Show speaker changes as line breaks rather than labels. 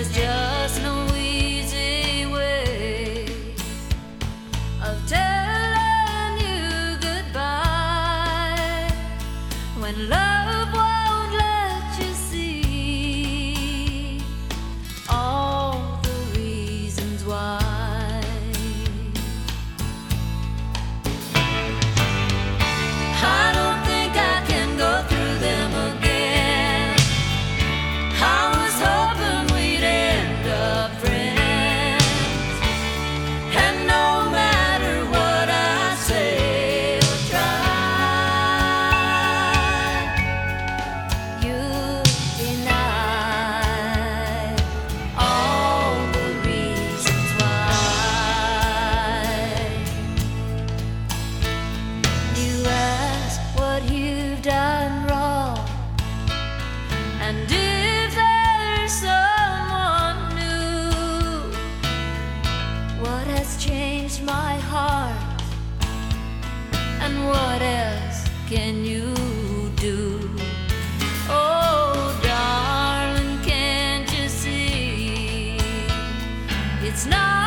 there's just no easy way of telling you goodbye when love won't let you see all the reasons why. I don't think I can go through them again. I was hoping we'd end up friends, and no matter what I say or try, you deny all the reasons why. You ask what you've done wrong, and if there's someone new. What has changed my heart, and what else can you do? Oh, darling, can't you see? It's not